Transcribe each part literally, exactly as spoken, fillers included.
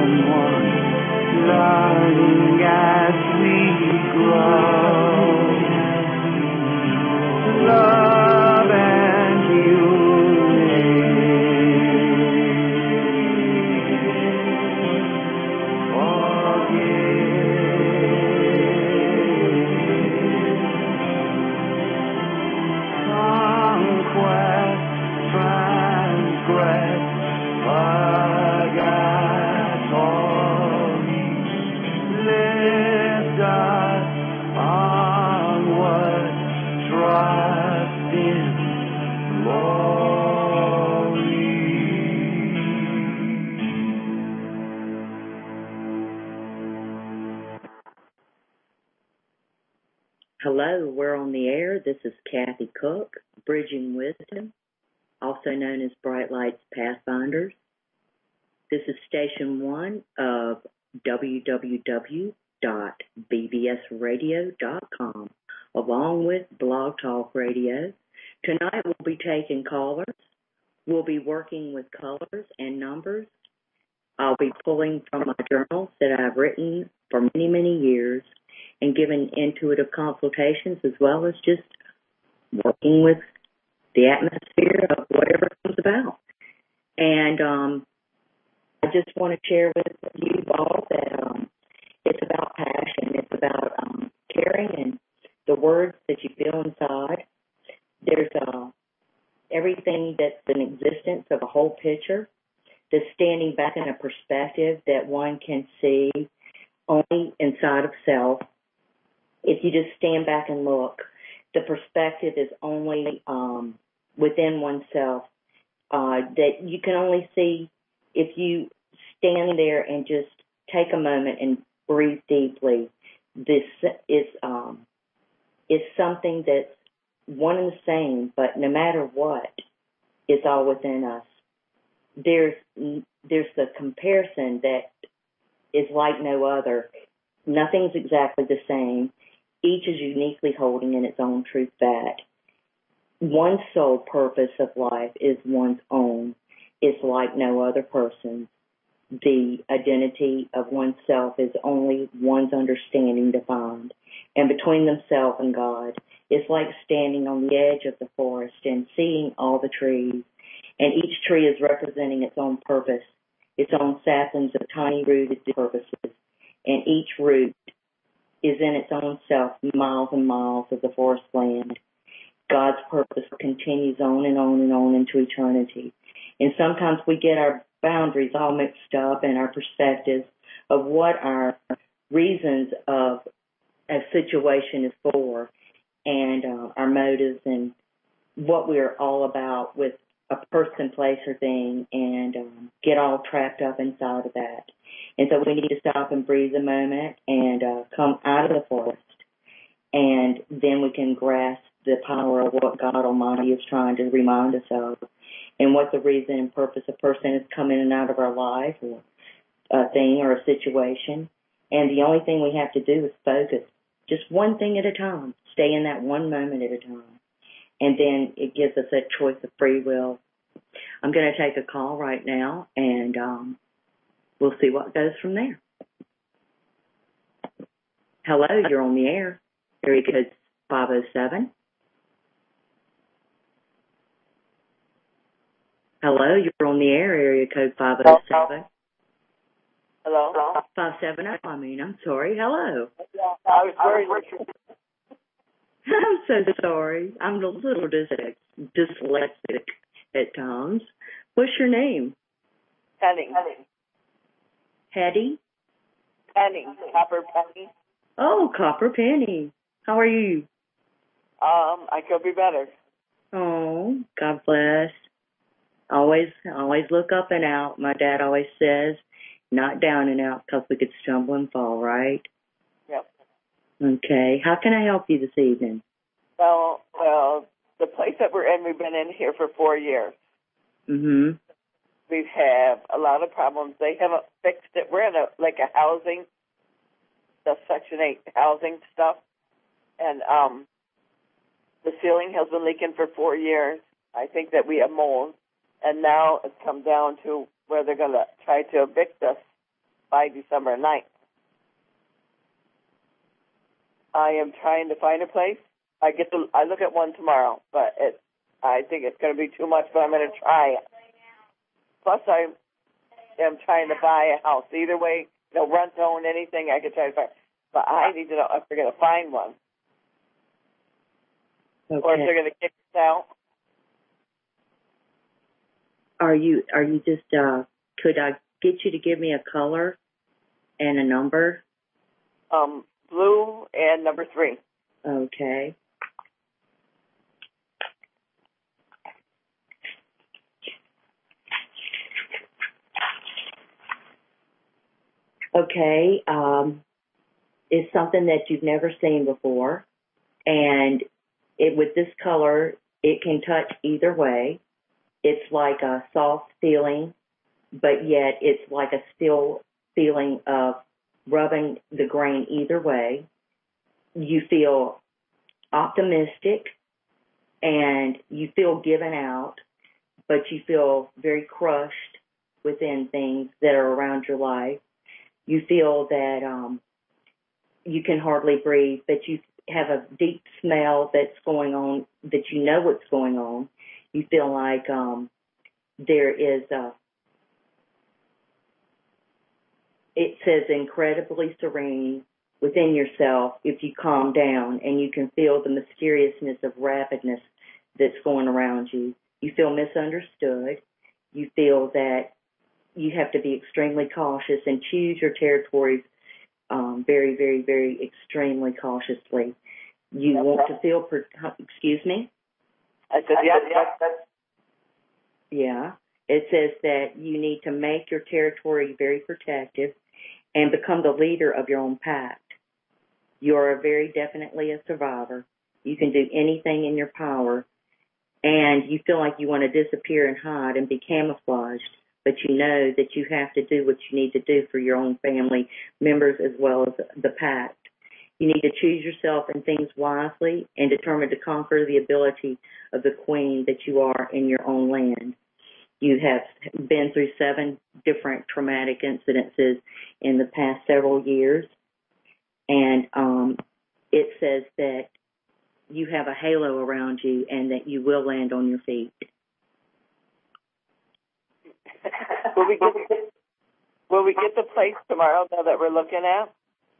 someone, learning as we grow. Love and Hello, we're on the air. This is Kathy Cook, Bridging Wisdom, also known as Bright Lights Pathfinders. This is station one of w w w dot b b s radio dot com, along with Blog Talk Radio. Tonight we'll be taking callers. We'll be working with colors and numbers. I'll be pulling from my journals that I've written for many, many years and giving intuitive consultations, as well as just working with the atmosphere of whatever comes about. And um, I just want to share with you all that um, it's about passion. It's about um, caring and the words that you feel inside. There's uh, everything that's in existence of a whole picture that's standing back in a perspective that one can see only inside of self. If you just stand back and look, the perspective is only um, within oneself, uh, that you can only see if you stand there and just take a moment and breathe deeply. This is um, is something that's one and the same, but no matter what, it's all within us. There's there's the comparison that is like no other. Nothing's exactly the same. Each is uniquely holding in its own truth fact. One's sole purpose of life is one's own. It's like no other person's. The identity of oneself is only one's understanding defined. And between themselves and God, it's like standing on the edge of the forest and seeing all the trees. And each tree is representing its own purpose, its own saplings of tiny rooted purposes. And each root is in its own self, miles and miles of the forest land. God's purpose continues on and on and on into eternity. And sometimes we get our boundaries all mixed up and our perspectives of what our reasons of a situation is for, and uh, our motives and what we're all about with a person, place, or thing, and um, get all trapped up inside of that. And so we need to stop and breathe a moment and uh, come out of the forest, and then we can grasp the power of what God Almighty is trying to remind us of, and what the reason and purpose a person is coming in and out of our life, or a thing or a situation. And the only thing we have to do is focus, just one thing at a time, stay in that one moment at a time. And then it gives us that choice of free will. I'm going to take a call right now, and um, we'll see what goes from there. Hello, you're on the air. Area code five oh seven. Hello, you're on the air. Area code five oh seven. Hello? five seven oh, I mean, I'm sorry. Hello. I was worried what you... I'm so sorry. I'm a little dys- dyslexic at times. What's your name? Penny. Hetty? Penny. Copper Penny. Oh, Copper Penny. How are you? Um, I could be better. Oh, God bless. Always, always look up and out. My dad always says, not down and out, because we could stumble and fall, right? Yep. Okay. How can I help you this evening? Well, well, the place that we're in, we've been in here for four years. Mm-hmm. We've had a lot of problems. They haven't fixed it. We're in a like a housing, the Section eight housing stuff, and um, the ceiling has been leaking for four years. I think that we have mold, and now it's come down to where they're going to try to evict us by December ninth. I am trying to find a place. I get to, I look at one tomorrow, but it, I think it's going to be too much, but I'm going to try it. Plus, I am trying to buy a house. Either way, you know, rent, own, anything, I can try to find. But I need to know if they're going to find one. Okay. Or if they're going to kick us out. Are you, are you just, uh, could I get you to give me a color and a number? Um, blue and number three. Okay. Okay, um, it's something that you've never seen before, and it, with this color, it can touch either way. It's like a soft feeling, but yet it's like a still feeling of rubbing the grain either way. You feel optimistic, and you feel given out, but you feel very crushed within things that are around your life. You feel that um, you can hardly breathe, that you have a deep smell that's going on, that you know what's going on. You feel like um, there is a, it says incredibly serene within yourself if you calm down, and you can feel the mysteriousness of rapidness that's going around you. You feel misunderstood. You feel that you have to be extremely cautious and choose your territories um, very, very, very extremely cautiously. You That's want right. to feel, per- excuse me? I said, yeah, yeah, that's, Yeah. It says that you need to make your territory very protective and become the leader of your own pact. You are very definitely a survivor. You can do anything in your power, and you feel like you want to disappear and hide and be camouflaged, but you know that you have to do what you need to do for your own family members as well as the pact. You need to choose yourself and things wisely and determine to conquer the ability of the queen that you are in your own land. You have been through seven different traumatic incidences in the past several years, and um, it says that you have a halo around you and that you will land on your feet. will we get will we get the place tomorrow now that we're looking at?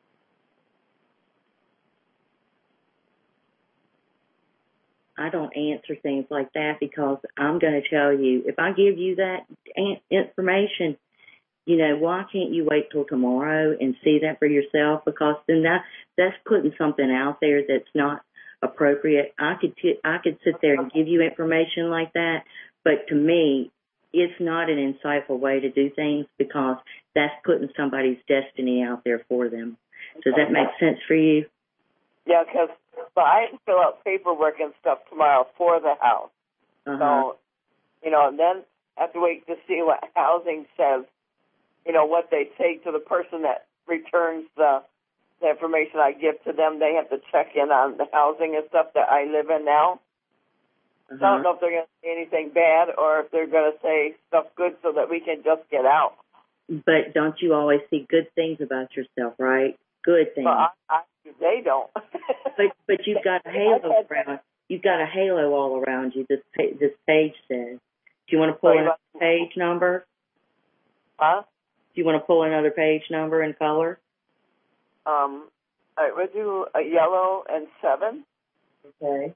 I don't answer things like that because I'm going to tell you, if I give you that information, you know, why can't you wait till tomorrow and see that for yourself? Because then that that's putting something out there that's not appropriate. I could t- I could sit there and give you information like that, but to me, it's not an insightful way to do things because that's putting somebody's destiny out there for them. Does that make sense for you? Yeah, because so I have to fill out paperwork and stuff tomorrow for the house. Uh-huh. So, you know, and then I have to wait to see what housing says, you know, what they say to the person that returns the, the information I give to them. They have to check in on the housing and stuff that I live in now. Uh-huh. So I don't know if they're going to say anything bad or if they're going to say stuff good so that we can just get out. But don't you always see good things about yourself, right? Good things. Well, I, I, they don't. but but you've got a halo around. You've got a halo all around you. This pa- this page says. Do you want to pull another page number? Huh? Do you want to pull another page number and color? Um, I would do a yellow and seven. Okay.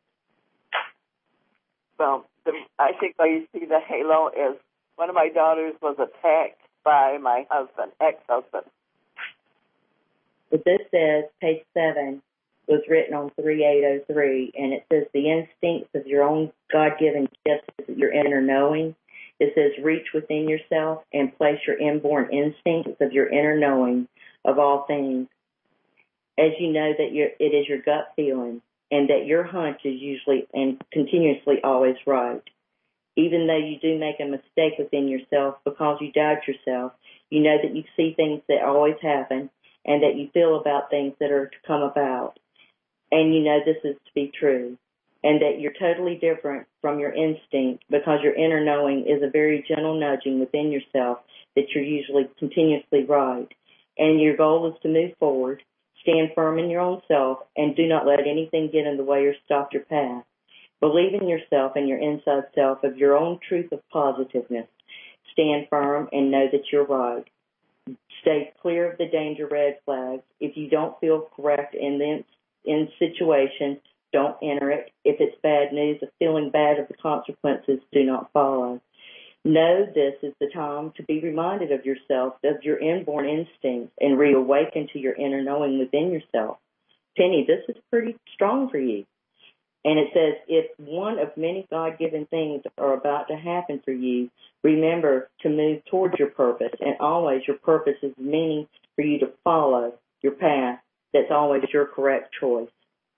Well, the, I think where you see the halo is one of my daughters was attacked by my husband, ex-husband. But this says, page seven was written on three eight oh three, and it says the instincts of your own God-given gifts, your inner knowing. It says reach within yourself and place your inborn instincts of your inner knowing of all things. As you know that you're, it is your gut feeling, and that your hunch is usually and continuously always right. Even though you do make a mistake within yourself because you doubt yourself, you know that you see things that always happen and that you feel about things that are to come about. And you know this is to be true, and that you're totally different from your instinct because your inner knowing is a very gentle nudging within yourself that you're usually continuously right. and your goal is to move forward. Stand firm in your own self, and do not let anything get in the way or stop your path. Believe in yourself and your inside self of your own truth of positiveness. Stand firm and know that you're right. Stay clear of the danger red flags. If you don't feel correct in the in situation, don't enter it. If it's bad news of feeling bad of the consequences, do not follow. Know this is the time to be reminded of yourself, of your inborn instincts, and reawaken to your inner knowing within yourself. Penny, this is pretty strong for you. And it says, if one of many God-given things are about to happen for you, remember to move towards your purpose. And always your purpose is meaning for you to follow your path. That's always your correct choice.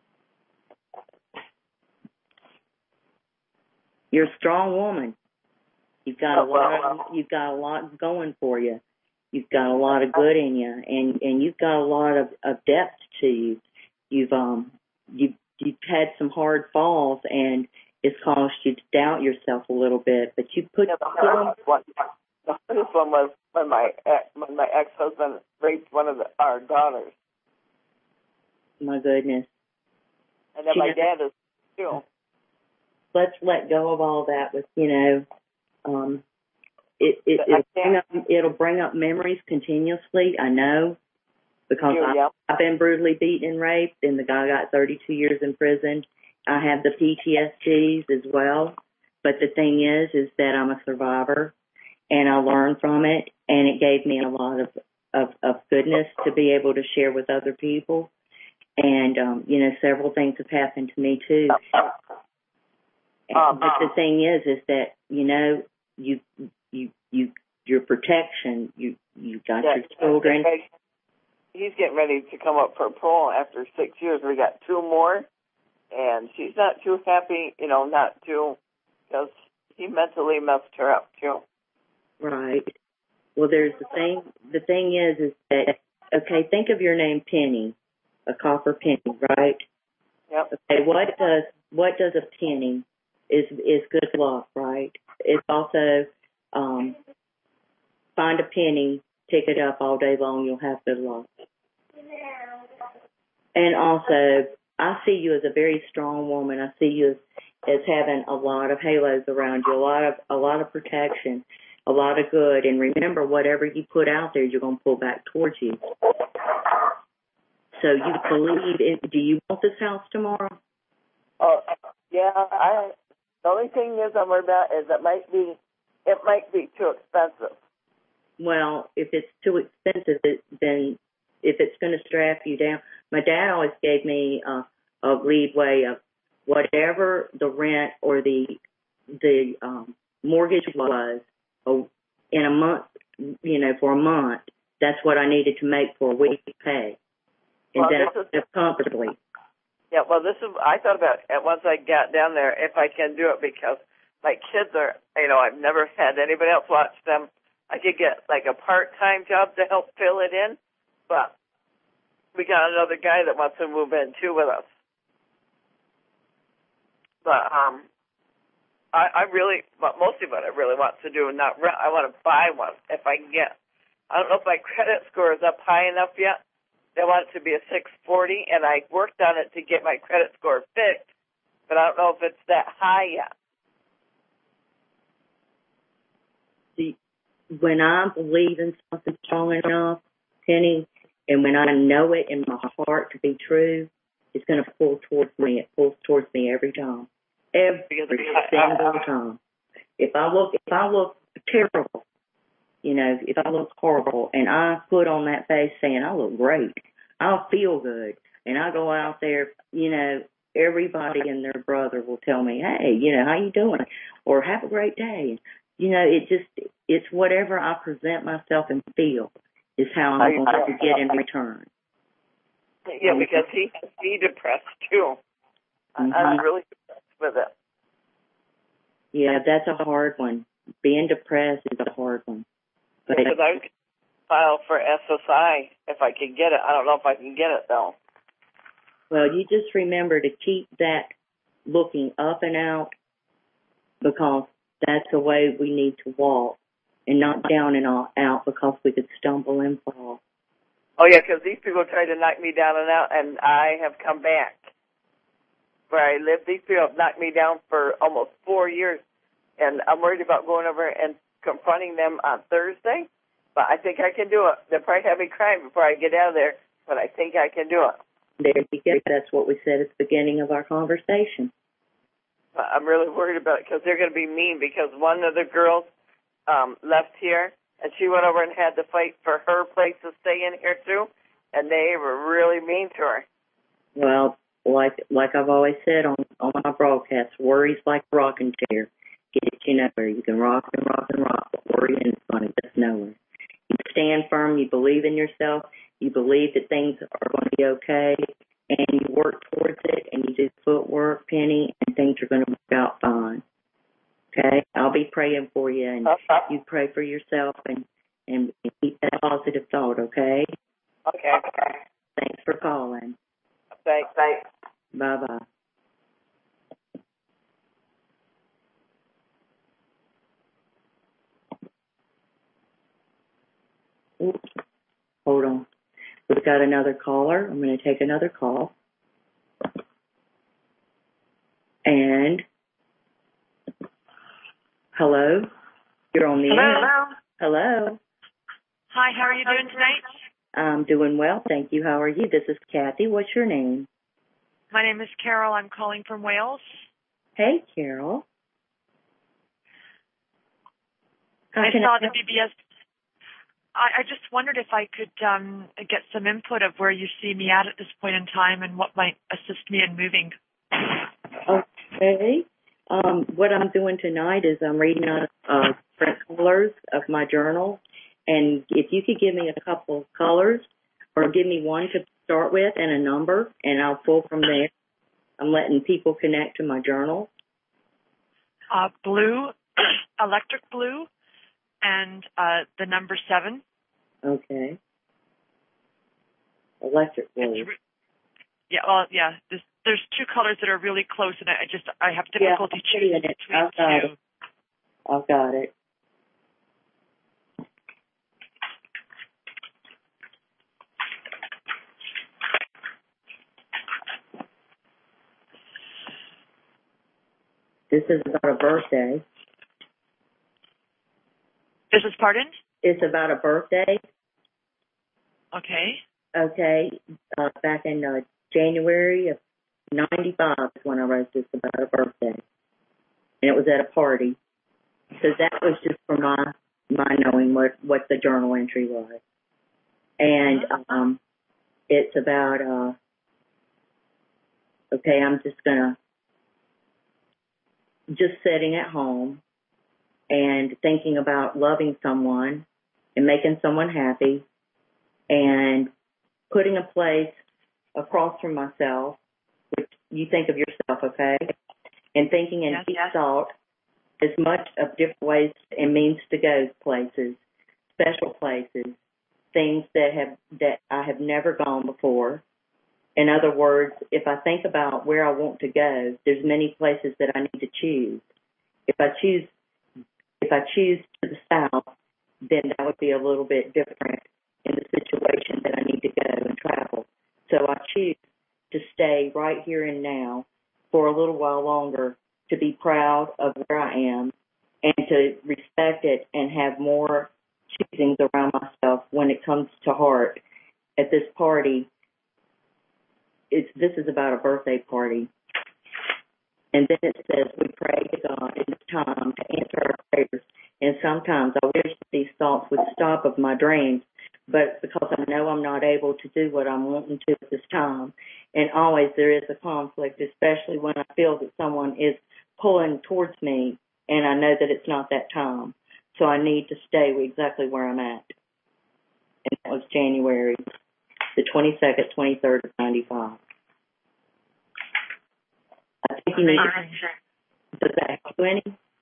You're a strong woman. You've got a lot. Of, you've got a lot going for you. You've got a lot of good in you, and and you've got a lot of, of depth to you. You've um you you've had some hard falls, and it's caused you to doubt yourself a little bit. But you put. Yeah, the hardest one, the hardest one was when my when my ex-husband raped one of the, our daughters. My goodness. And then you my know, dad is too. Let's let go of all that. With you know. Um, it, it, it'll, bring up, it'll bring up memories continuously, I know, because you, I, yeah. I've been brutally beaten and raped, and the guy got thirty-two years in prison. I have the P T S Ds as well, but the thing is, is that I'm a survivor, and I learned from it, and it gave me a lot of, of, of goodness to be able to share with other people, and, um, you know, several things have happened to me, too. Um, but the thing is, is that, you know, you, you, you, your protection, you, you got yeah, your children. He's getting ready to come up for parole after six years. We got two more, and she's not too happy, you know, not too, because he mentally messed her up, too. Right. Well, there's the thing, the thing is, is that, okay, think of your name Penny, a copper penny, right? Yep. Okay, what does, what does a penny? Is is good luck, right? It's also um, find a penny, pick it up all day long, you'll have good luck. And also, I see you as a very strong woman. I see you as, as having a lot of halos around you, a lot of a lot of protection, a lot of good. And remember, whatever you put out there, you're going to pull back towards you. So you believe in, do you want this house tomorrow? Oh, yeah, I. The only thing is I'm worried about is it might be, it might be too expensive. Well, if it's too expensive, it, then if it's going to strap you down, my dad always gave me uh, a leadway of whatever the rent or the the um, mortgage was oh, in a month, you know, for a month. That's what I needed to make for a week's pay, and Well, then this I live comfortably. Yeah, well, this is, I thought about it once I got down there if I can do it because my kids are, you know, I've never had anybody else watch them. I could get like a part-time job to help fill it in, but we got another guy that wants to move in too with us. But um, I, I really, but mostly what I really want to do is not rent. I want to buy one if I can get. I don't know if my credit score is up high enough yet. They want it to be a six forty, and I worked on it to get my credit score fixed, but I don't know if it's that high yet. See, when I believe in something strong enough, Penny, and when I know it in my heart to be true, it's going to pull towards me. It pulls towards me every time, every single time. If I look, if I look terrible, you know, if I look horrible and I put on that face saying I look great, I'll feel good, and I go out there, you know, everybody and their brother will tell me, hey, you know, how you doing? Or have a great day. You know, it just, it's whatever I present myself and feel is how I'm going to get in return. Yeah, because he he depressed too. Mm-hmm. I'm really depressed with it. Yeah, that's a hard one. Being depressed is a hard one. But because I would file for S S I if I could get it. I don't know if I can get it though. Well, you just remember to keep that looking up and out, because that's the way we need to walk, and not down and all out, because we could stumble and fall. Oh, yeah, because these people tried to knock me down and out, and I have come back. Where I live, these people have knocked me down for almost four years, and I'm worried about going over and confronting them on Thursday, but I think I can do it. They'll probably have me crying before I get out of there, but I think I can do it. There you go. That's what we said at the beginning of our conversation. But I'm really worried about it because they're going to be mean because one of the girls um, left here, and she went over and had to fight for her place to stay in here, too, and they were really mean to her. Well, like like I've always said on, on my broadcasts, worry's like a rocking chair. Get you nowhere. You can rock and rock and rock, but worrying is going to get nowhere. You stand firm, you believe in yourself, you believe that things are going to be okay, and you work towards it, and you do footwork, Penny, and things are going to work out fine. Okay? I'll be praying for you, and Okay. you pray for yourself, and, and keep that positive thought, okay? Okay. Thanks for calling. Thanks. Thanks. Bye-bye. Oops. Hold on. We've got another caller. I'm going to take another call. And hello? You're on the Hello. air. Hello. Hi, how are you doing tonight? I'm doing well, thank you. How are you? This is Kathy. What's your name? My name is Carol. I'm calling from Wales. Hey, Carol. How I can saw I the help? B B S. I, I just wondered if I could um, get some input of where you see me at at this point in time and what might assist me in moving. Okay. Um, what I'm doing tonight is I'm reading out uh, different colors of my journal. And if you could give me a couple of colors or give me one to start with and a number, and I'll pull from there. I'm letting people connect to my journal. Uh, blue, electric blue, and uh, the number seven. Okay. Electric blue. It's re- yeah, well, yeah. There's, there's two colors that are really close, and I, I just I have difficulty yeah, choosing it. between I've got two. it. I've got it. This is about a birthday. This is pardon? It's about a birthday. Okay. Okay. Uh, back in uh, January of ninety-five is when I wrote this about a birthday. And it was at a party. So that was just for my my knowing what, what the journal entry was. And um, it's about, uh, okay, I'm just going to, just sitting at home and thinking about loving someone and making someone happy and putting a place across from myself, which you think of yourself, okay, and thinking in Yes, deep yes. thought as much of different ways and means to go places, special places, things that have that I have never gone before. In other words, if I think about where I want to go, there's many places that I need to choose. If I choose, if I choose to the south, then that would be a little bit different in the situation that I need to go and travel. So I choose to stay right here and now for a little while longer, to be proud of where I am and to respect it and have more choosings around myself when it comes to heart. At this party, it's, this is about a birthday party. And then it says, we pray to God in this time to answer our prayers. And sometimes I wish these thoughts would stop of my dreams, but because I know I'm not able to do what I'm wanting to at this time. And always there is a conflict, especially when I feel that someone is pulling towards me and I know that it's not that time. So I need to stay exactly where I'm at. And that was January the twenty-second, twenty-third of ninety-five. I think you need to, does that help you any?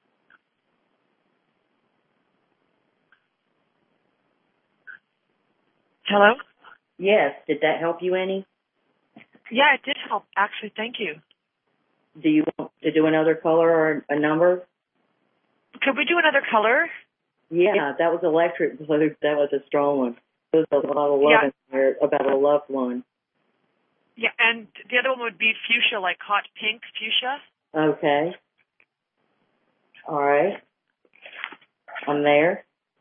Hello? Yes. Did that help you any? Yeah, it did help. Actually, thank you. Do you want to do another color or a number? Could we do another color? Yeah, that was electric blue. That was a strong one. There's a lot of love Yeah. in there about a loved one. Yeah, and the other one would be fuchsia, like hot pink fuchsia. Okay. All right. I'm there.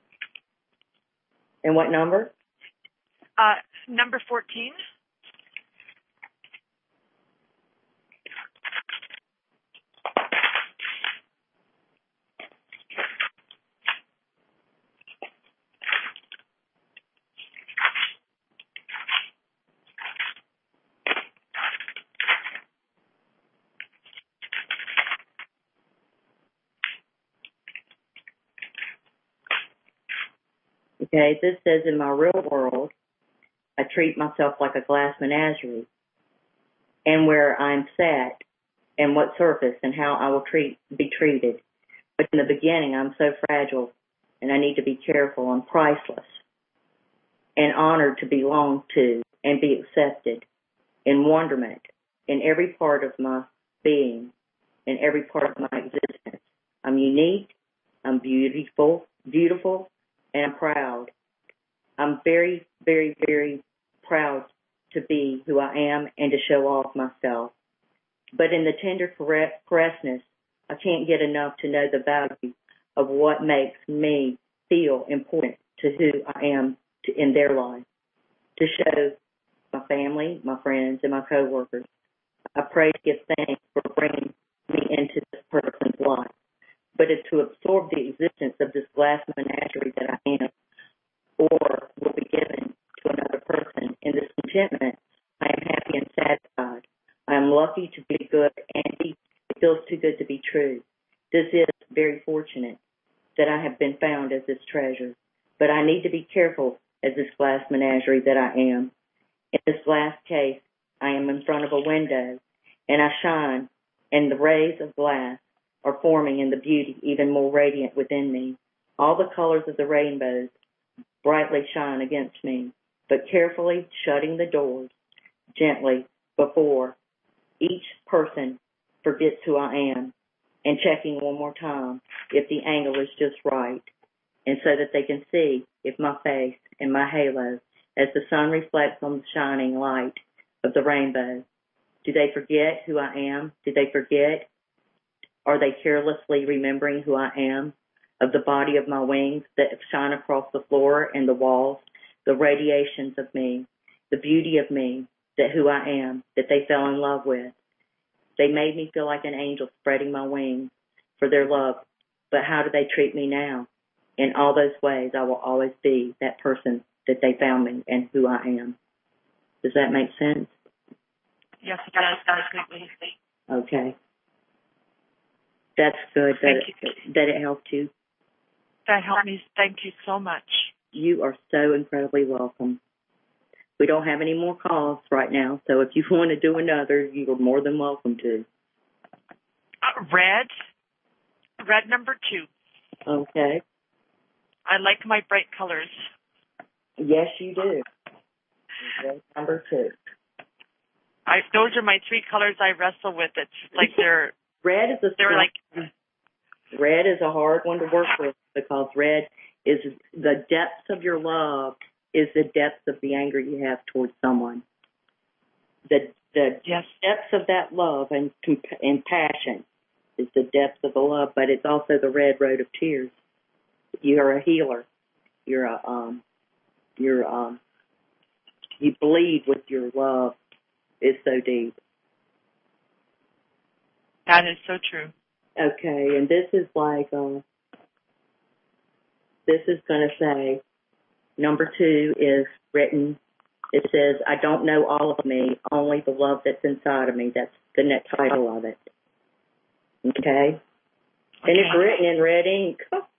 And what number? Uh, number fourteen. Okay, this says in my real world, I treat myself like a glass menagerie, and where I'm sat, and what surface and how I will treat be treated. But in the beginning, I'm so fragile, and I need to be careful. I'm priceless, and honored to belong to and be accepted, in wonderment, in every part of my being, in every part of my existence. I'm unique. I'm beautiful, beautiful, and I'm proud. I'm very, very, very proud to be who I am and to show off myself. But in the tender caressness, I can't get enough to know the value of what makes me feel important to who I am to, in their life, to show my family, my friends, and my coworkers. I pray to give thanks for bringing me into this person's life, but it's to absorb the existence of this glass menagerie that I am, or will be given to another person. In this contentment, I am happy and satisfied. I am lucky to be good, and it feels too good to be true. This is very fortunate that I have been found as this treasure, but I need to be careful as this glass menagerie that I am. In this glass case, I am in front of a window, and I shine, and the rays of glass are forming in the beauty even more radiant within me. All the colors of the rainbows brightly shine against me, but carefully shutting the doors gently before each person forgets who I am, and checking one more time if the angle is just right, and so that they can see if my face and my halo as the sun reflects on the shining light of the rainbow. Do they forget who I am? Do they forget? Are they carelessly remembering who I am? Of the body of my wings that shine across the floor and the walls, the radiations of me, the beauty of me, that who I am, that they fell in love with. They made me feel like an angel spreading my wings for their love. But how do they treat me now? In all those ways, I will always be that person that they found me and who I am. Does that make sense? Yes, it does. Completely. Okay. That's good that Thank it, that it helped you. That helped me. Thank you so much. You are so incredibly welcome. We don't have any more calls right now, so if you want to do another, you are more than welcome to. Uh, red. Red number two. Okay. I like my bright colors. Yes, you do. Red number two. I, those are my three colors I wrestle with. It's like they're red is a they're like red is a hard one to work with because red is the depths of your love is the depths of the anger you have towards someone. The the yes. depths of that love and and passion is the depths of the love, but it's also the red road of tears. You're a healer. You're a um. You're um. You bleed with your love. It's so deep. That is so true. Okay, and this is like uh, this is going to say. Number two is written, it says, I don't know all of me, only the love that's inside of me. That's the net title of it. Okay? okay? And it's written in red ink.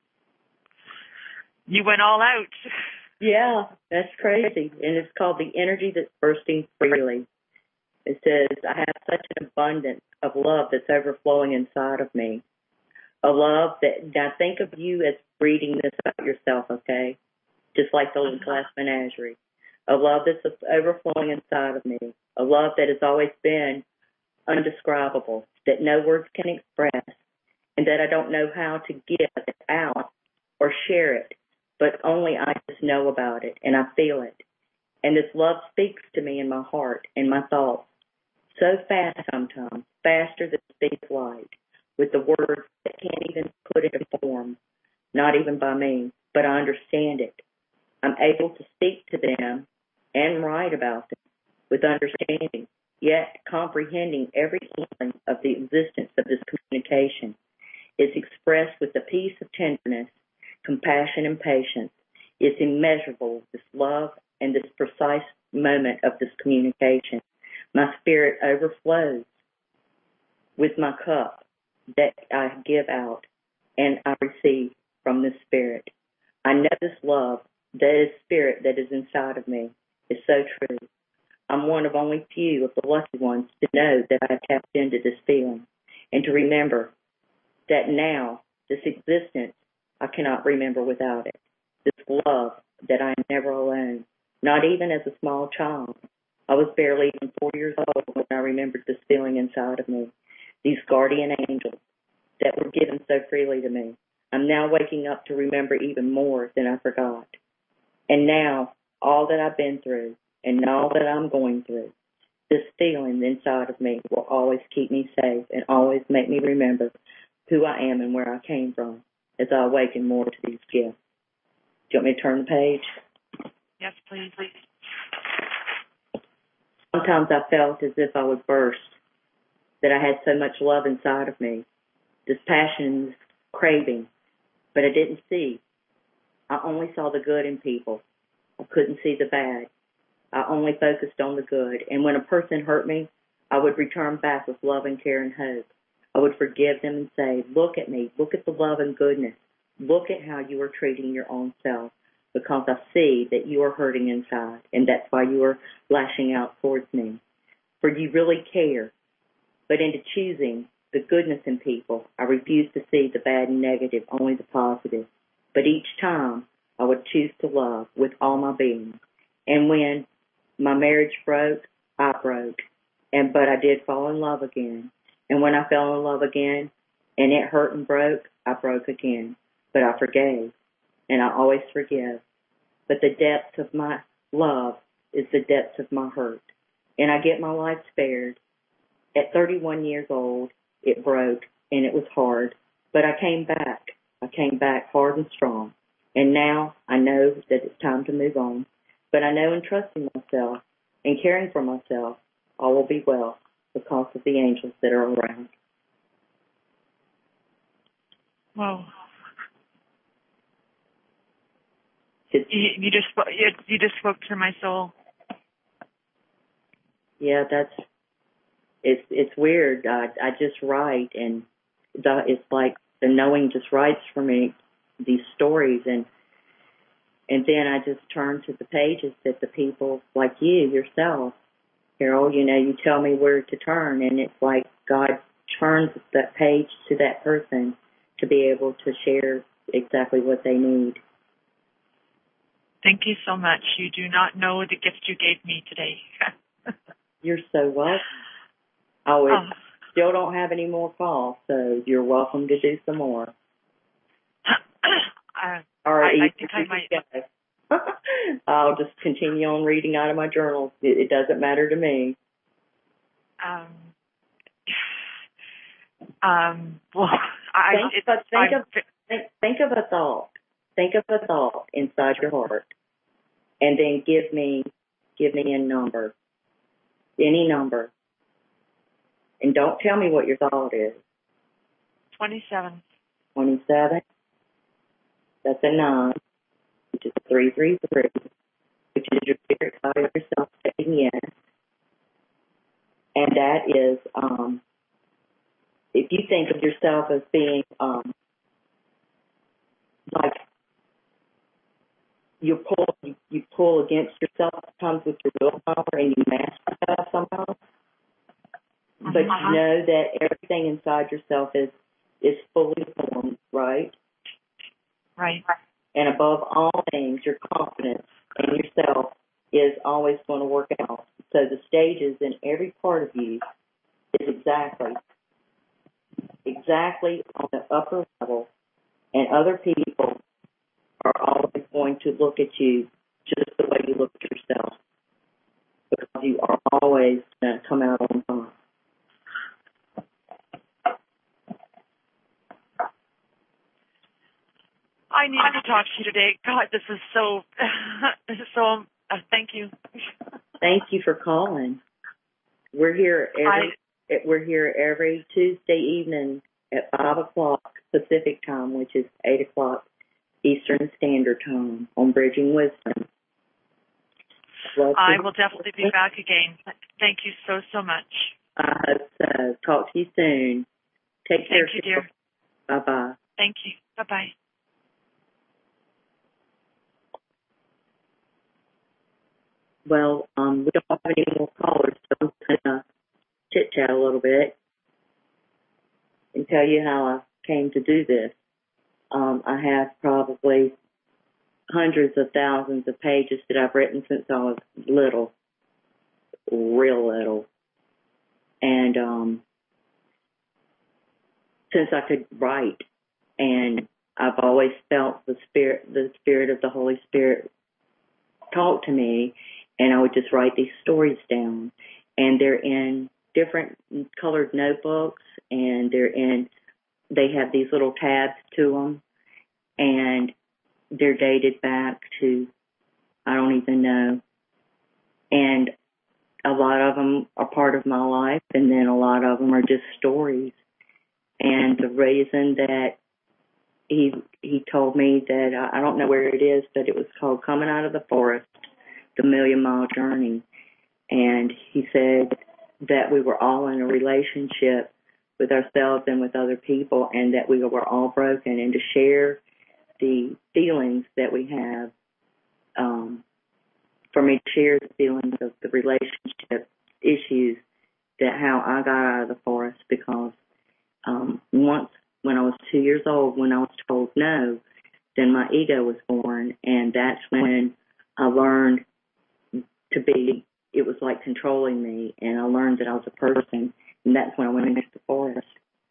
You went all out. Yeah, that's crazy. And it's called The Energy That's Bursting Freely. It says, I have such an abundance of love that's overflowing inside of me. A love that, now think of you as reading this about yourself, okay? Just like the little glass menagerie. A love that's overflowing inside of me. A love that has always been undescribable, that no words can express, and that I don't know how to give it out or share it, but only I just know about it and I feel it. And this love speaks to me in my heart and my thoughts so fast sometimes, faster than speed of light, with the words that can't even put it in form, not even by me, but I understand it. I'm able to speak to them and write about them with understanding, yet comprehending every inkling of the existence of this communication. It's expressed with the peace of tenderness, compassion, and patience. It's immeasurable, this love and this precise moment of this communication. My spirit overflows with my cup that I give out and I receive from this spirit. I know this love, that is spirit that is inside of me, is so true. I'm one of only few of the lucky ones to know that I tapped into this feeling and to remember that now, this existence, I cannot remember without it. This love that I am never alone, not even as a small child. I was barely even four years old when I remembered this feeling inside of me, these guardian angels that were given so freely to me. I'm now waking up to remember even more than I forgot. And now, all that I've been through and all that I'm going through, this feeling inside of me will always keep me safe and always make me remember who I am and where I came from as I awaken more to these gifts. Do you want me to turn the page? Yes, please. Sometimes I felt as if I would burst, that I had so much love inside of me, this passion, this craving, but I didn't see. I only saw the good in people. I couldn't see the bad. I only focused on the good. And when a person hurt me, I would return back with love and care and hope. I would forgive them and say, look at me, look at the love and goodness. Look at how you are treating your own self, because I see that you are hurting inside, and that's why you are lashing out towards me. For you really care. But into choosing the goodness in people, I refuse to see the bad and negative, only the positive. But each time, I would choose to love with all my being. And when my marriage broke, I broke. And but I did fall in love again. And when I fell in love again, and it hurt and broke, I broke again. But I forgave, and I always forgive. But the depth of my love is the depth of my hurt. And I get my life spared. At thirty-one years old, it broke, and it was hard. But I came back. I came back hard and strong. And now I know that it's time to move on. But I know in trusting myself and caring for myself, all will be well because of the angels that are around. Whoa. You, you just you, you just spoke to my soul. Yeah, that's it's it's weird. I I just write, and the, it's like the knowing just writes for me these stories, and and then I just turn to the pages that the people like you yourself, Carol, you know, you tell me where to turn, and it's like God turns that page to that person to be able to share exactly what they need. Thank you so much. You do not know the gift you gave me today. You're so welcome. Oh, oh. Still don't have any more calls, so you're welcome to do some more. uh, or I, I think I might. I'll just continue on reading out of my journal. It, it doesn't matter to me. Um. Um. Well, I think, it, but think I'm, of think, think of a thought. Think of a thought inside your heart, and then give me give me a number, any number, and don't tell me what your thought is. Twenty-seven. Twenty-seven. That's a nine, which is three three three, which is your spirit side of yourself saying yes, and that is um. If you think of yourself as being um, like you pull, you, you pull against yourself sometimes with your willpower, and you master that somehow. Uh-huh. But you know that everything inside yourself is is fully formed, right? Right. And above all things, your confidence in yourself is always going to work out. So the stages in every part of you is exactly. exactly on the upper level, and other people are always going to look at you just the way you look at yourself, because you are always going to come out on top. I needed to talk to you today. God, this is so, this is so, uh, thank you. Thank you for calling. We're here every, I, we're here every Tuesday evening at five o'clock Pacific time, which is eight o'clock Eastern Standard Time on Bridging Wisdom. I will definitely be back again. Thank you so, so much. I hope so. Talk to you soon. Take care. Thank you, dear. Bye-bye. Thank you. Bye-bye. Well, um, we don't have any more callers, so I'm going to chit-chat a little bit and tell you how I came to do this. Um, I have probably hundreds of thousands of pages that I've written since I was little, real little. And um, since I could write, and I've always felt the spirit, the spirit of the Holy Spirit talk to me, and I would just write these stories down. And they're in different colored notebooks, and they're in, they have these little tabs to them, and they're dated back to, I don't even know. And a lot of them are part of my life, and then a lot of them are just stories. And the reason that he he told me that, uh, I don't know where it is, but it was called Coming Out of the Forest, The Million Mile Journey. And he said that we were all in a relationship with ourselves and with other people, and that we were all broken, and to share the feelings that we have, um, for me to share the feelings of the relationship issues, that how I got out of the forest, because um, once when I was two years old, when I was told no, then my ego was born, and that's when I learned to be, it was like controlling me, and I learned that I was a person, and that's when I went into the forest.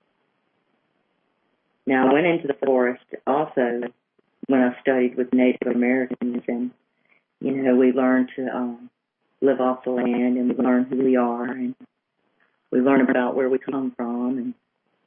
Now, I went into the forest also when I studied with Native Americans, and, you know, we learned to um, live off the land, and we learn who we are, and we learn about where we come from, and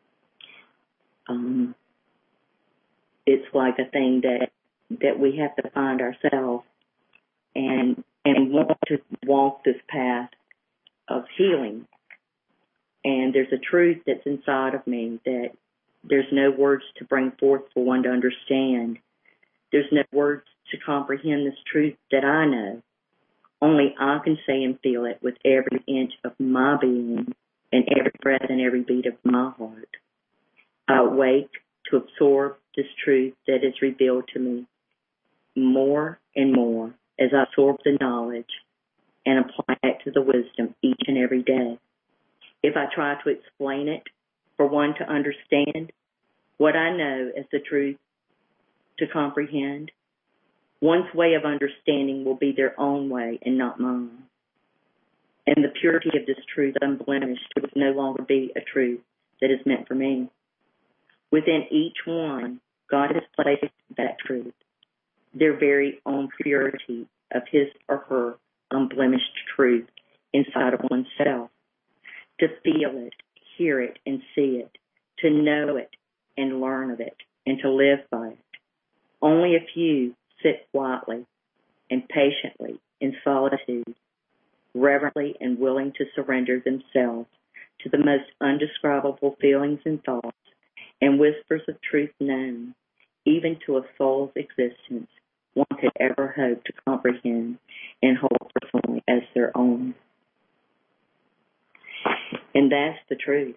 um, it's like a thing that that we have to find ourselves, and and want to walk this path of healing. And there's a truth that's inside of me that there's no words to bring forth for one to understand. There's no words to comprehend this truth that I know. Only I can say and feel it with every inch of my being and every breath and every beat of my heart. I wake to absorb this truth that is revealed to me more and more as I absorb the knowledge and apply it to the wisdom each and every day. If I try to explain it for one to understand what I know as the truth to comprehend, one's way of understanding will be their own way and not mine. And the purity of this truth, unblemished, would no longer be a truth that is meant for me. Within each one, God has placed that truth, their very own purity of his or her unblemished truth inside of oneself. To feel it, hear it, and see it, to know it and learn of it, and to live by it. Only a few sit quietly and patiently in solitude, reverently and willing to surrender themselves to the most undescribable feelings and thoughts and whispers of truth known, even to a soul's existence one could ever hope to comprehend and hold personally as their own. And that's the truth.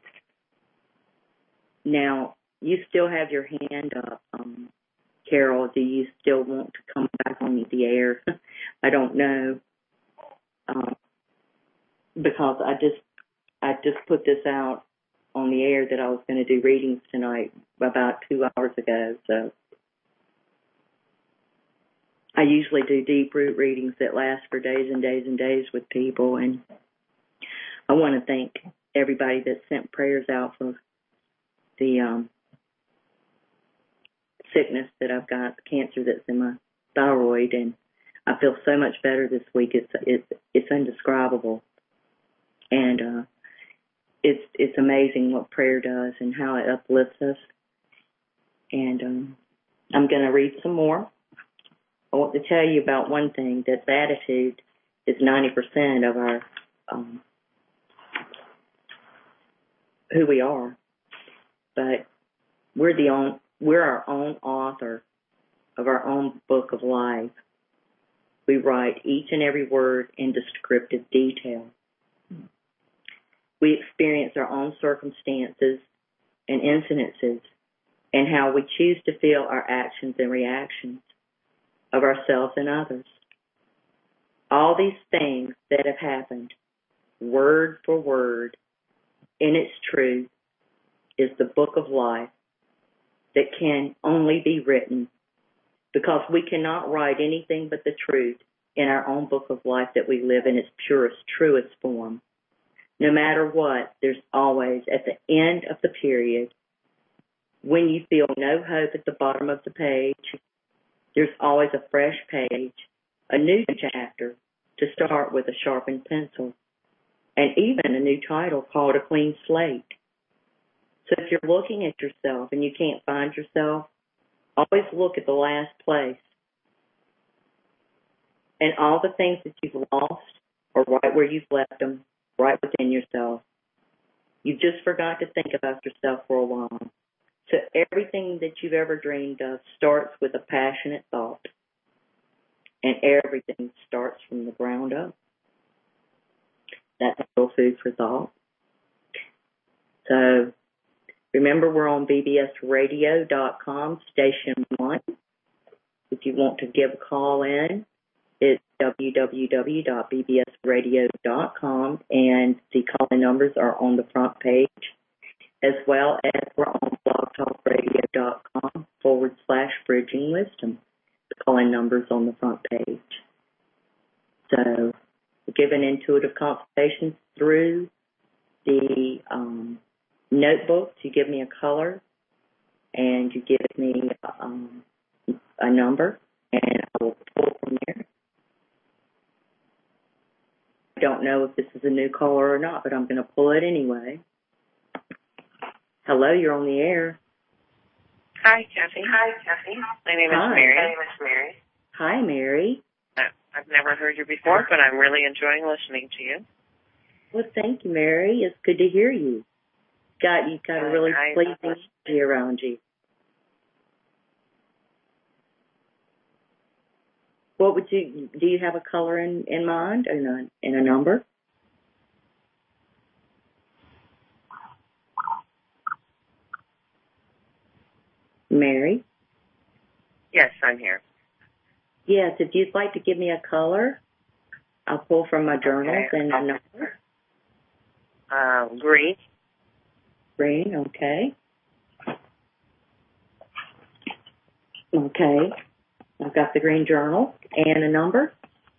Now, you still have your hand up, um, Carol. Do you still want to come back on the air? I don't know, um, because I just I just put this out on the air that I was going to do readings tonight about two hours ago. So I usually do deep root readings that last for days and days and days with people, and I want to thank everybody that sent prayers out for the um, sickness that I've got, the cancer that's in my thyroid, and I feel so much better this week. It's it's it's indescribable, and uh, it's it's amazing what prayer does and how it uplifts us. And um, I'm going to read some more. I want to tell you about one thing, that the attitude is ninety percent of our um, who we are, but we're the own, we're our own author of our own book of life. We write each and every word in descriptive detail. We experience our own circumstances and incidences and how we choose to feel our actions and reactions of ourselves and others. All these things that have happened, word for word, in its truth, is the book of life that can only be written, because we cannot write anything but the truth in our own book of life that we live in its purest, truest form. No matter what, there's always, at the end of the period, when you feel no hope at the bottom of the page, there's always a fresh page, a new chapter to start with a sharpened pencil, and even a new title called A Clean Slate. So if you're looking at yourself and you can't find yourself, always look at the last place. And all the things that you've lost are right where you've left them, right within yourself. You've just forgot to think about yourself for a while. So everything that you've ever dreamed of starts with a passionate thought. And everything starts from the ground up. That's a little food for thought. So remember, we're on B B S radio dot com, station one. If you want to give a call in, it's w w w dot b b s radio dot com, and the call-in numbers are on the front page, as well as we're on blog talk radio dot com forward slash bridging wisdom. The call-in numbers on the front page. So we're giving intuitive consultations through the um, notebook. You give me a color, and you give me um, a number, and I will pull from there. I don't know if this is a new caller or not, but I'm going to pull it anyway. Hello, you're on the air. Hi, Kathy. Hi, Kathy. My name Hi. is Mary. My name is Mary. Hi, Mary. I've never heard you before, but I'm really enjoying listening to you. Well, thank you, Mary. It's good to hear you. Got you got a really I, pleasing energy around you. What would you do? You have a color in, in mind and a and a number? Mary? Yes, I'm here. Yes, if you'd like to give me a color, I'll pull from my journals Okay. and a number. Uh, green. Green, okay. Okay. I've got the green journal and a number.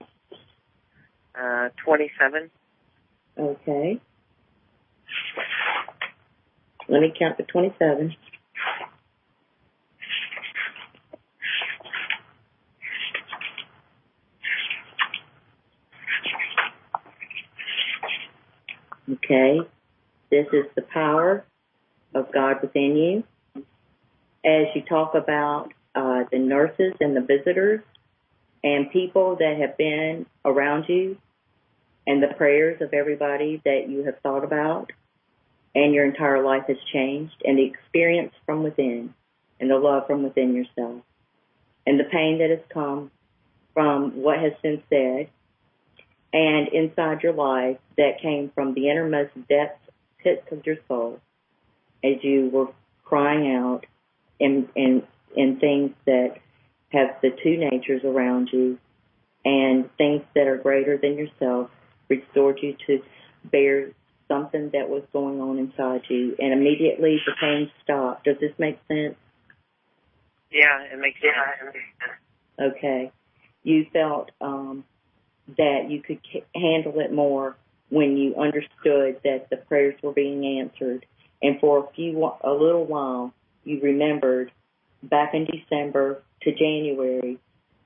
Uh, twenty-seven. Okay. Let me count to twenty-seven. Okay, this is the power of God within you. As you talk about uh, the nurses and the visitors and people that have been around you and the prayers of everybody that you have thought about, and your entire life has changed, and the experience from within and the love from within yourself and the pain that has come from what has been said and inside your life that came from the innermost depths, pits of your soul, as you were crying out in, in, in things that have the two natures around you and things that are greater than yourself, restored you to bear something that was going on inside you, and immediately the pain stopped. Does this make sense? Yeah, it makes sense. Okay. You felt um, that you could c- handle it more when you understood that the prayers were being answered. And for a few, a little while, you remembered back in December to January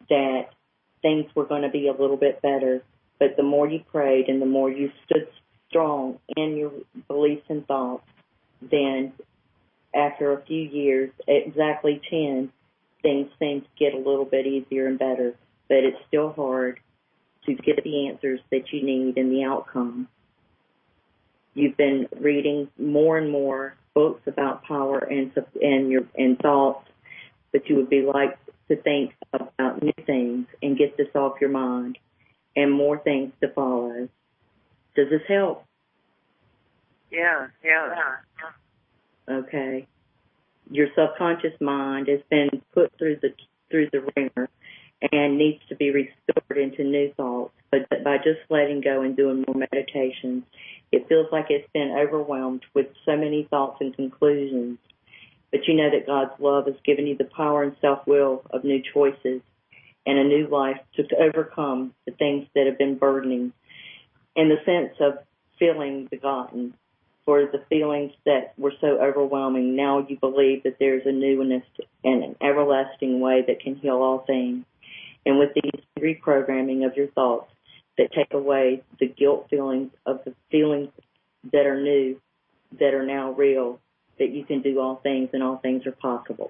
that things were going to be a little bit better. But the more you prayed and the more you stood strong in your beliefs and thoughts, then after a few years, exactly ten, things seem to get a little bit easier and better. But it's still hard to get the answers that you need and the outcome. You've been reading more and more books about power and and your and thoughts, but you would be like to think about new things and get this off your mind and more things to follow. Does this help? Yeah, yeah. Okay. Your subconscious mind has been put through the through the ringer and needs to be restored into new thoughts. But by just letting go and doing more meditations, it feels like it's been overwhelmed with so many thoughts and conclusions. But you know that God's love has given you the power and self-will of new choices and a new life to overcome the things that have been burdening. In the sense of feeling begotten, for the feelings that were so overwhelming, now you believe that there's a newness and an everlasting way that can heal all things. And with these reprogramming of your thoughts that take away the guilt feelings of the feelings that are new, that are now real, that you can do all things and all things are possible.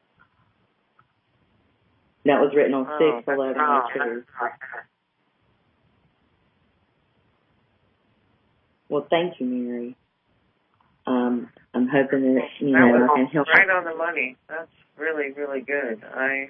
That was written on six eleven oh two. Well, thank you, Mary. Um, I'm hoping that, you that know, was I can help. Right on the money. That's really, really good. I,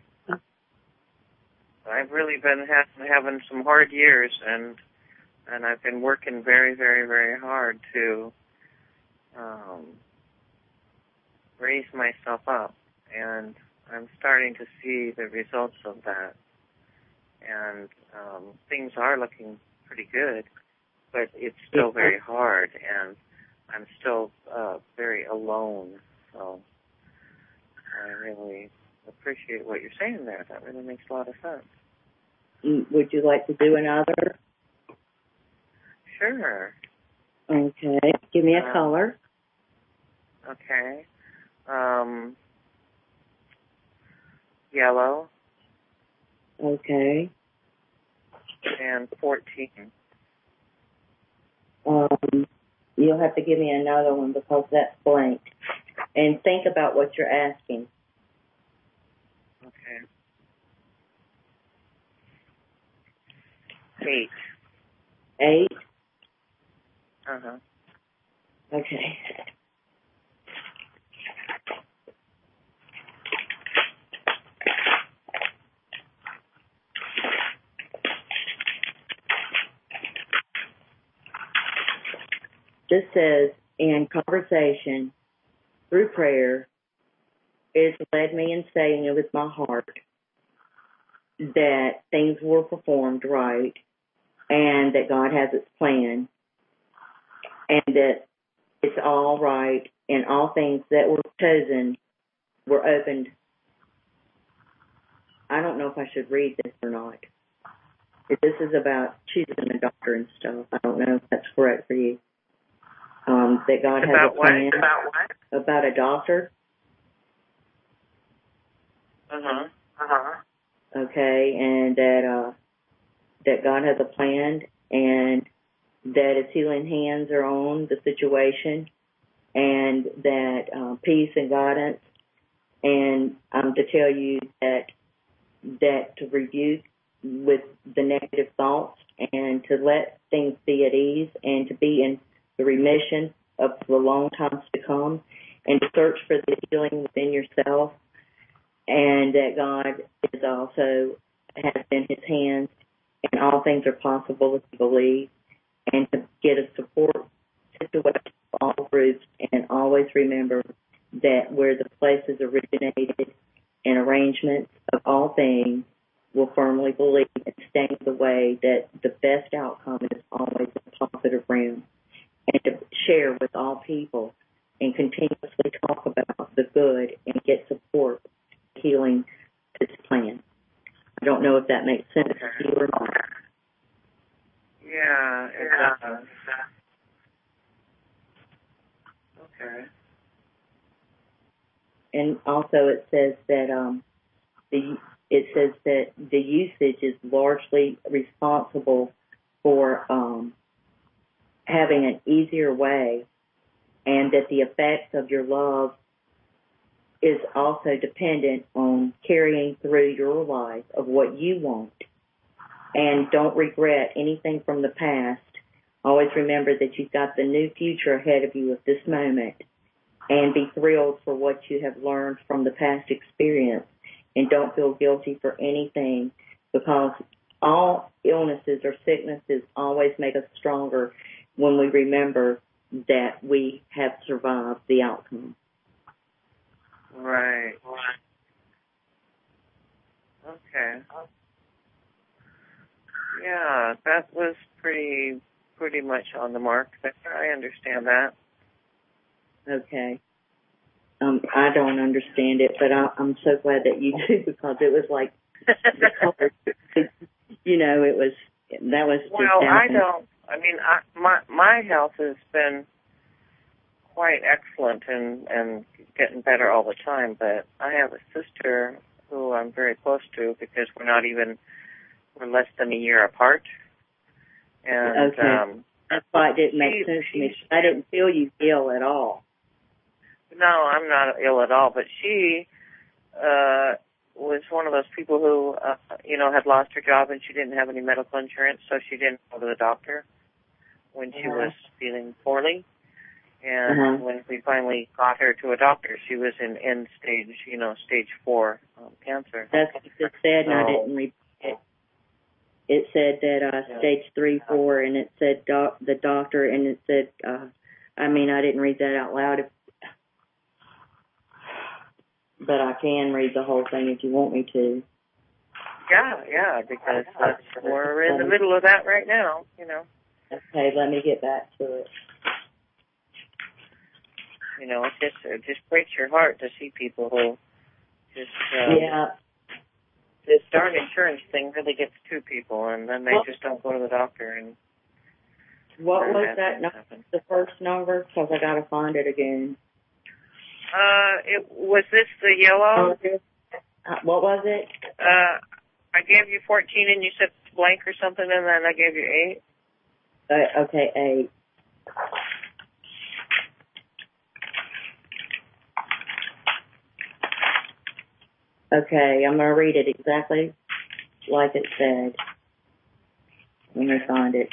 I've really been ha- having some hard years, and and I've been working very, very, very hard to um, raise myself up, and I'm starting to see the results of that. And um, things are looking pretty good, but it's still very hard, and I'm still uh, very alone. So I really appreciate what you're saying there. That really makes a lot of sense. Would you like to do another? Sure. Okay. Give me a um, color. Okay. Um, yellow. Okay. And fourteen. Um, you'll have to give me another one because that's blank. And think about what you're asking. Okay. Eight. Eight? Uh-huh. Okay. This says, in conversation, through prayer, it has led me in saying it with my heart that things were performed right and that God has its plan and that it's all right and all things that were chosen were opened. I don't know if I should read this or not. If this is about choosing a doctor and stuff. I don't know if that's correct for you. Um, that God has about a plan. What? About what? About a doctor. Uh-huh. Uh-huh. Okay, and that uh, that God has a plan and that His healing hands are on the situation and that uh, peace and guidance, and um, to tell you that that to rebuke with the negative thoughts and to let things be at ease and to be in the remission of the long times to come and to search for the healing within yourself, and that God is also has in His hands and all things are possible if you believe, and to get a support situation for all groups, and always remember that where the places originated and arrangements of all things will firmly believe and stay the way that the best outcome is always a positive realm, and to share with all people and continuously talk about the good and get support for healing this plan. I don't know if that makes sense Okay. to you or not. Yeah, it does. Okay. And also it says that um, the it says that the usage is largely responsible for um, having an easier way, and that the effects of your love is also dependent on carrying through your life of what you want. And don't regret anything from the past. Always remember that you've got the new future ahead of you at this moment, and be thrilled for what you have learned from the past experience, and don't feel guilty for anything, because all illnesses or sicknesses always make us stronger when we remember that we have survived the outcome. Right. Okay. Yeah, that was pretty pretty much on the mark there. I understand that. Okay. Um, I don't understand it, but I, I'm so glad that you do, because it was like, the color, you know, it was, that was just Well, down. I don't, I mean, I, my my health has been quite excellent and, and getting better all the time, but I have a sister who I'm very close to, because we're not even, we're less than a year apart. And, okay. um, That's why it didn't make she, sense to me. I didn't feel you ill at all. No, I'm not ill at all, but she uh was one of those people who, uh, you know, had lost her job and she didn't have any medical insurance, so she didn't go to the doctor when she uh-huh. was feeling poorly. And uh-huh. when we finally got her to a doctor, she was in end stage, you know, stage four um, cancer. That's what it said, and so, I didn't read it. It said that uh, yeah. stage three, four, and it said doc, the doctor, and it said, uh, I mean, I didn't read that out loud, if, but I can read the whole thing if you want me to. Yeah, yeah, because that's, we're in the middle of that right now, you know. Okay, let me get back to it. You know, it just, it just breaks your heart to see people who just, um, yeah. this darn insurance thing really gets to people, and then they well, just don't go to the doctor. And what was that number, the first number? Because I got to find it again. Uh, it, was this the yellow? Uh, what was it? Uh, I gave you fourteen, and you said blank or something, and then I gave you eight. Uh, okay, eight. Okay, I'm going to read it exactly like it said. Let me find it.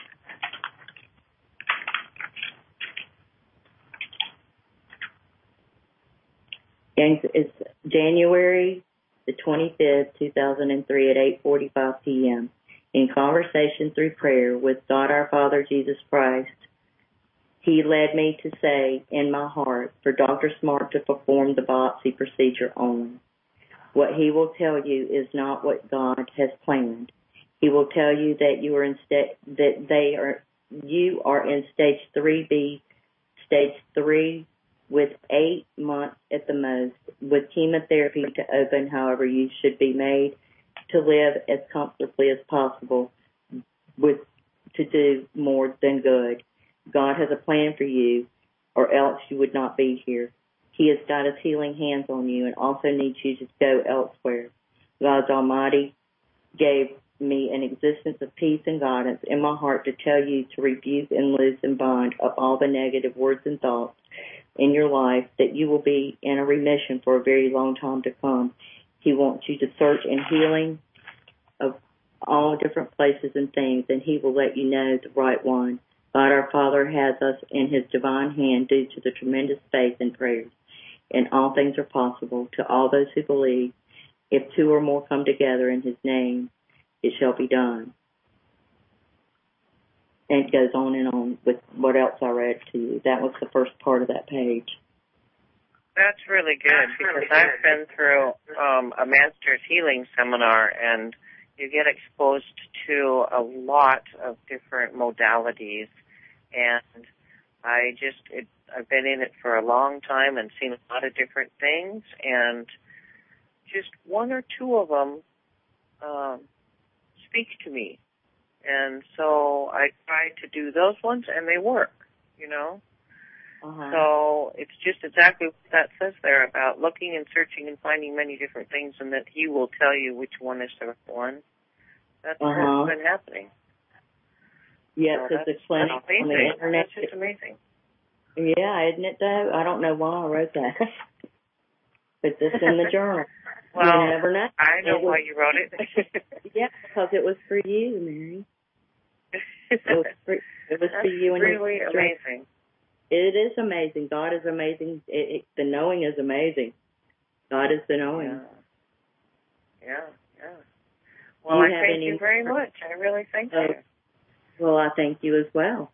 And it's January the twenty-fifth, two thousand three at eight forty-five p.m. In conversation through prayer with God our Father Jesus Christ, He led me to say in my heart for Doctor Smart to perform the biopsy procedure on. What he will tell you is not what God has planned. He will tell you that you are in sta- that they are you are in stage three B, stage three, with eight months at the most, with chemotherapy to open. However, you should be made to live as comfortably as possible, with to do more than good. God has a plan for you, or else you would not be here. He has got his healing hands on you and also needs you to go elsewhere. God Almighty gave me an existence of peace and guidance in my heart to tell you to rebuke and loose and bind up all the negative words and thoughts in your life, that you will be in a remission for a very long time to come. He wants you to search in healing of all different places and things, and he will let you know the right one. God our Father has us in his divine hand due to the tremendous faith and prayers. And all things are possible to all those who believe. If two or more come together in his name, it shall be done. And it goes on and on with what else I read to you. That was the first part of that page. That's really good, because I've been through um, a Master's Healing Seminar, and you get exposed to a lot of different modalities. And I just, it, I've been in it for a long time and seen a lot of different things, and just one or two of them um, speak to me. And so I try to do those ones, and they work, you know. Uh-huh. So it's just exactly what that says there about looking and searching and finding many different things, and that he will tell you which one is the one. That's Uh-huh. what's been happening. Yes, so because the clinic that's on the amazing. internet. That's just amazing. Yeah, isn't it though? I don't know why I wrote that. Put this in the journal. Well, you never know. I know It why was, you wrote it. yeah, because it was for you, Mary. It was for, it was That's for you and really your amazing. It is amazing. God is amazing. It, it, the knowing is amazing. God is the knowing. Yeah, yeah. yeah. Well, you I have thank any, you very much. I really thank uh, you. Well, I thank you as well.